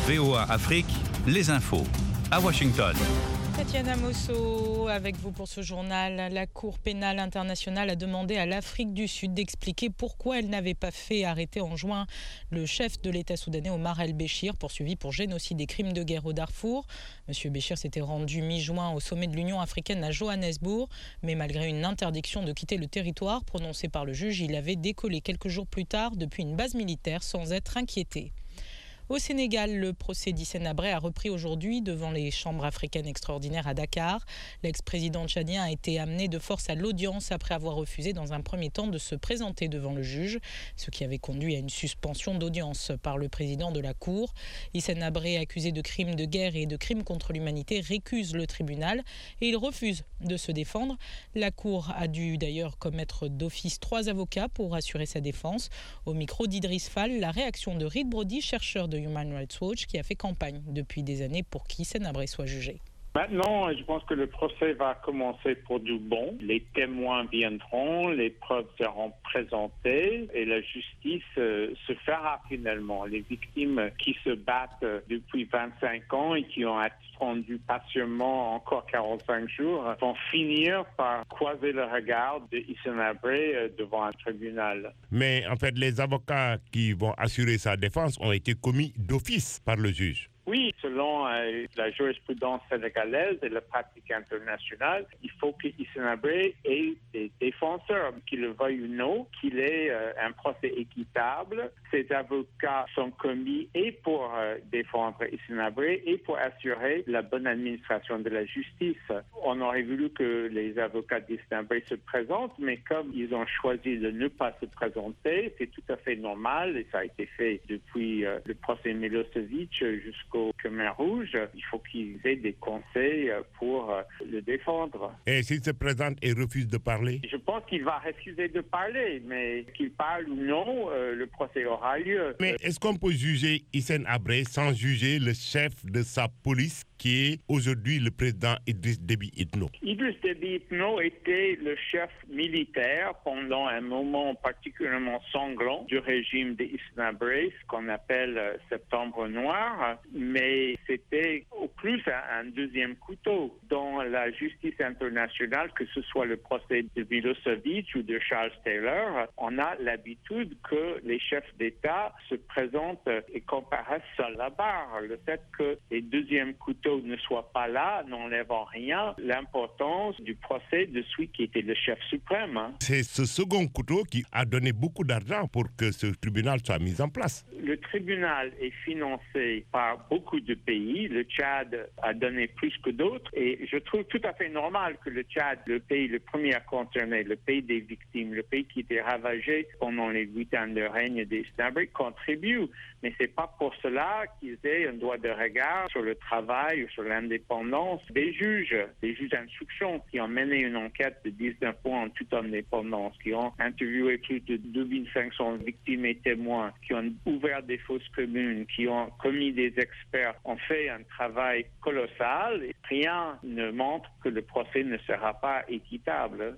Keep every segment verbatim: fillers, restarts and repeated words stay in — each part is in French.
V O A Afrique, les infos. À Washington. Tatiana Mosso avec vous pour ce journal. La Cour pénale internationale a demandé à l'Afrique du Sud d'expliquer pourquoi elle n'avait pas fait arrêter en juin le chef de l'État soudanais Omar el-Béchir, poursuivi pour génocide et crimes de guerre au Darfour. Monsieur Béchir s'était rendu mi-juin au sommet de l'Union africaine à Johannesburg, mais malgré une interdiction de quitter le territoire prononcée par le juge, il avait décollé quelques jours plus tard depuis une base militaire sans être inquiété. Au Sénégal, le procès d'Hissène Habré a repris aujourd'hui devant les chambres africaines extraordinaires à Dakar. L'ex-président tchadien a été amené de force à l'audience après avoir refusé dans un premier temps de se présenter devant le juge, ce qui avait conduit à une suspension d'audience par le président de la Cour. Hissène Habré, accusé de crimes de guerre et de crimes contre l'humanité, récuse le tribunal et il refuse de se défendre. La Cour a dû d'ailleurs commettre d'office trois avocats pour assurer sa défense. Au micro d'Idriss Fall, la réaction de Reed Brody, chercheur de de Human Rights Watch, qui a fait campagne depuis des années pour qu'Hissène Habré soit jugé. Maintenant, je pense que le procès va commencer pour du bon. Les témoins viendront, les preuves seront présentées et la justice euh, se fera finalement. Les victimes qui se battent euh, depuis vingt-cinq ans et qui ont attendu patiemment encore quarante-cinq jours vont finir par croiser le regard de Hissène Habré euh, devant un tribunal. Mais en fait, les avocats qui vont assurer sa défense ont été commis d'office par le juge. Oui, selon euh, la jurisprudence sénégalaise et la pratique internationale, il faut que Hissène Habré ait des défenseurs, qu'il le veuille ou non, qu'il ait euh, un procès équitable. Ces avocats sont commis et pour euh, défendre Hissène Habré et pour assurer la bonne administration de la justice. On aurait voulu que les avocats d'Hissène Habré se présentent, mais comme ils ont choisi de ne pas se présenter, c'est tout à fait normal et ça a été fait depuis euh, le procès Milosevic jusqu'au au Khmer Rouge, il faut qu'ils aient des conseils pour le défendre. Et s'il se présente et refuse de parler? Je pense qu'il va refuser de parler, mais qu'il parle ou non, euh, le procès aura lieu. Mais est-ce qu'on peut juger Hissène Habré sans juger le chef de sa police qui est aujourd'hui le président Idriss Déby Itno? Idriss Déby Itno était le chef militaire pendant un moment particulièrement sanglant du régime de Hissène Habré, ce qu'on appelle euh, Septembre Noir, mais c'était au plus un, un deuxième couteau. Dans la justice internationale, que ce soit le procès de Milosevic ou de Charles Taylor, on a l'habitude que les chefs d'État se présentent et comparaissent à la barre. Le fait que les deuxièmes couteaux ne soient pas là n'enlève en rien l'importance du procès de celui qui était le chef suprême. Hein. C'est ce second couteau qui a donné beaucoup d'argent pour que ce tribunal soit mis en place. Le tribunal est financé par beaucoup de pays. Le Tchad a donné plus que d'autres et je trouve tout à fait normal que le Tchad, le pays le premier concerné, le pays des victimes, le pays qui était ravagé pendant les huit ans de règne d'Hissène Habré, contribue. Mais c'est pas pour cela qu'ils aient un droit de regard sur le travail ou sur l'indépendance des juges, des juges d'instruction qui ont mené une enquête de dix-neuf mois en toute indépendance, qui ont interviewé plus de deux mille cinq cents victimes et témoins, qui ont ouvert des fausses communes, qui ont commis des experts, ont fait un travail colossal. Et rien ne montre que le procès ne sera pas équitable.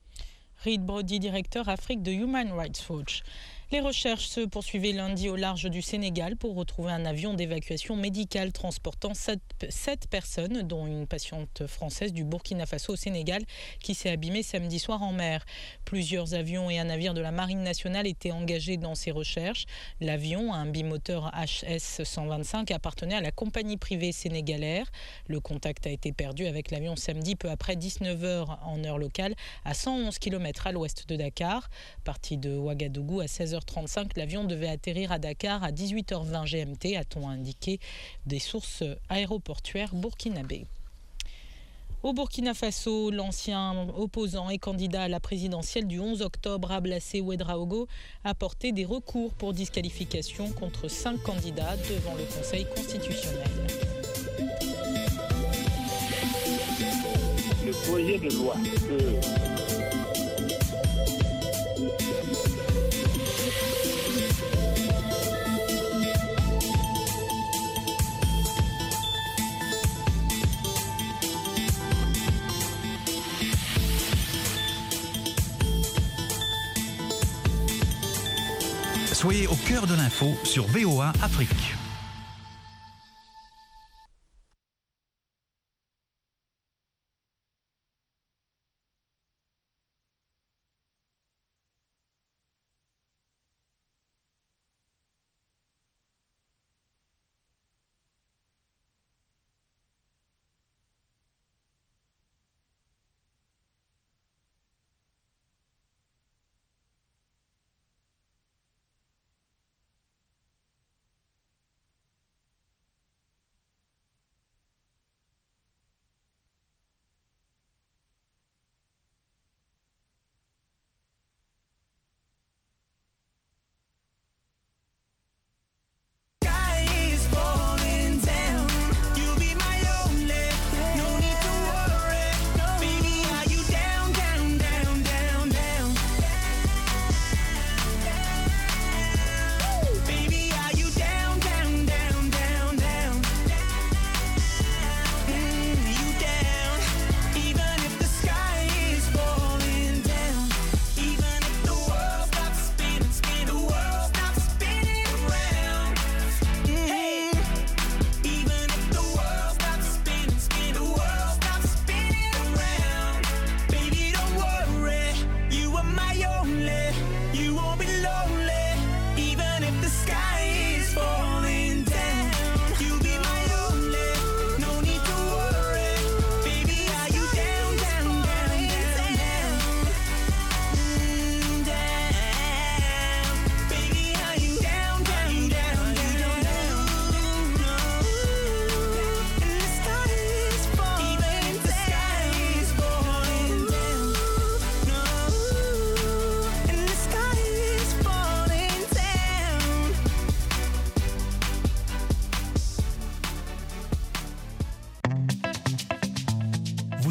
Reed Brody, directeur Afrique de Human Rights Watch. Les recherches se poursuivaient lundi au large du Sénégal pour retrouver un avion d'évacuation médicale transportant sept, sept personnes, dont une patiente française du Burkina Faso au Sénégal qui s'est abîmée samedi soir en mer. Plusieurs avions et un navire de la Marine nationale étaient engagés dans ces recherches. L'avion, un bimoteur H S cent vingt-cinq, appartenait à la compagnie privée sénégalaire. Le contact a été perdu avec l'avion samedi peu après dix-neuf heures en heure locale à cent onze kilomètres à l'ouest de Dakar. Parti de Ouagadougou à seize heures trente-cinq, l'avion devait atterrir à Dakar à dix-huit heures vingt G M T, a-t-on indiqué des sources aéroportuaires burkinabées. Au Burkina Faso, l'ancien opposant et candidat à la présidentielle du onze octobre, Ablassé Ouédraogo, a porté des recours pour disqualification contre cinq candidats devant le Conseil constitutionnel. Le projet de loi que Soyez au cœur de l'info sur V O A Afrique.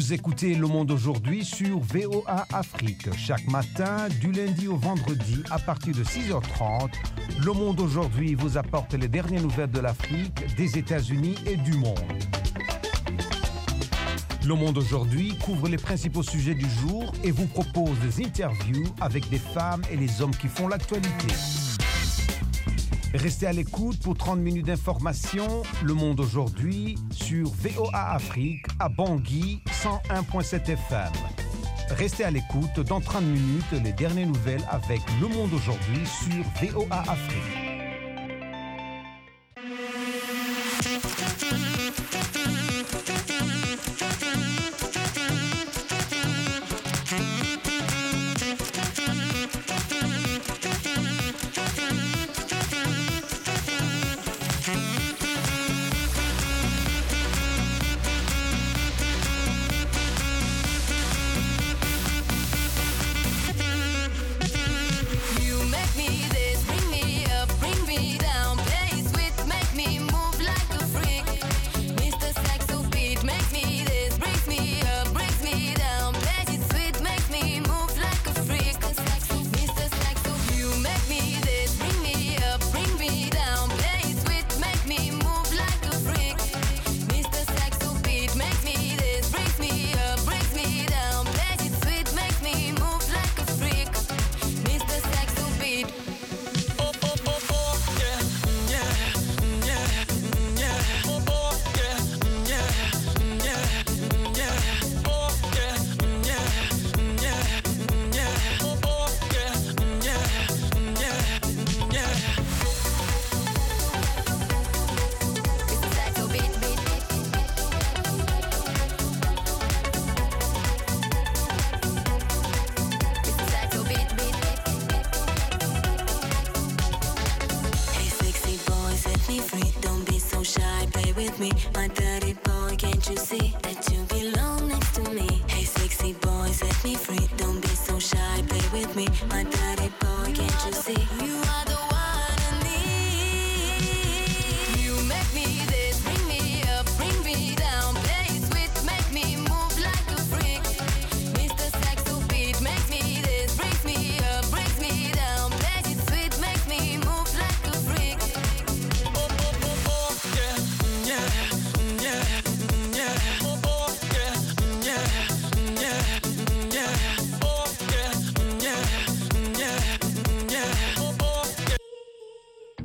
Vous écoutez Le Monde Aujourd'hui sur V O A Afrique. Chaque matin, du lundi au vendredi, à partir de six heures trente, Le Monde Aujourd'hui vous apporte les dernières nouvelles de l'Afrique, des États-Unis et du monde. Le Monde Aujourd'hui couvre les principaux sujets du jour et vous propose des interviews avec des femmes et les hommes qui font l'actualité. Restez à l'écoute pour trente minutes d'information. Le Monde Aujourd'hui sur V O A Afrique à Bangui cent un virgule sept F M. Restez à l'écoute dans trente minutes les dernières nouvelles avec Le Monde Aujourd'hui sur V O A Afrique. My dirty boy, can't you see that you belong next to me? Hey sexy boy, set me free. Don't be so shy, play with me. My dirty boy, can't you see?